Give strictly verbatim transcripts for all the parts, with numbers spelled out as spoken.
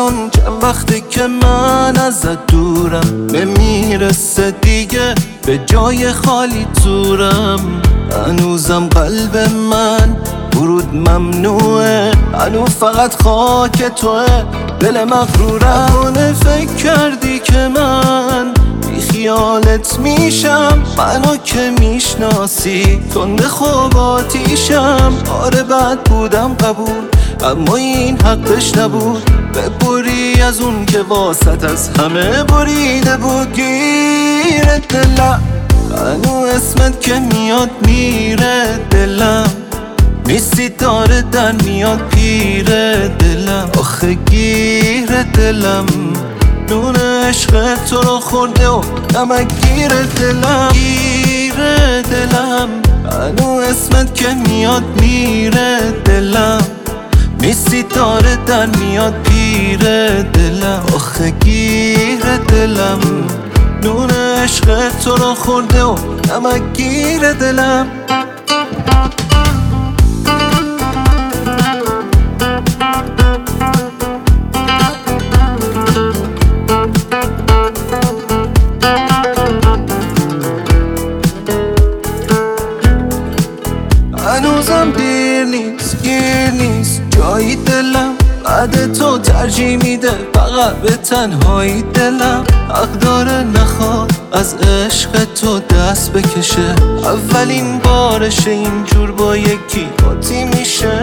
الان چند وقتی که من ازت دورم، نمیرسه دیگه به جای خالی تورم. هنوزم قلب من ورود ممنوعه، هنوز فقط خاک توه، دل مغرورم. نکنه فکر کردی که من بی خیالت میشم، منو که میشناسی تند خوب آتیشم. آره بد بودم قبول، اما این حقش نبود. ببری از اون که واسط از همه بریده بود. گیر دلم هنو اسمت که میاد میره دلم، نیستی داره در میاد پیره دلم. آخه گیر دلم نون عشق تو رو خورده و نمک گیر دلم. گیر دلم هنو اسمت که میاد میره دلم، نیستی داره در میاد پیره دلم. آخه گیر دلم نون عشق تو رو خورده و نمک گیر دلم. هنوزم دیر نیست، گیر نیست جایی دلم. بعد تو ترجیح میده فقط به تنهایی دلم. حق داره نخواد از عشق تو دست بکشه، اولین بارشه اینجور با یکی قاطی میشه.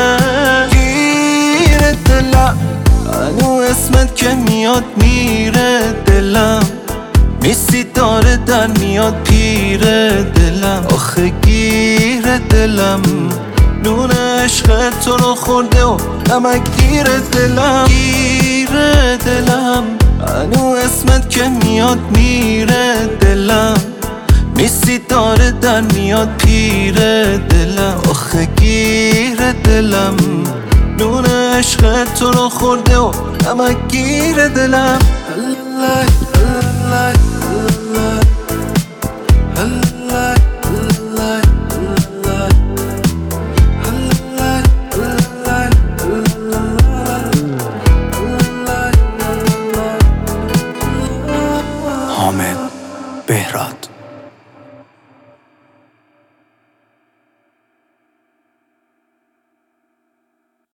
گیر دلم هنو اسمت که میاد میره دلم، نیستی داره در میاد پیره دلم. آخه گیر دلم نون عشق تو رو خورده و نمک گیر دلم. گیر دلم هنو اسمت که میاد میره دلم، نیستی داره در میاد پیره دلم. آخه گیر دلم نون عشق تو رو خورده و نمک گیر دلم.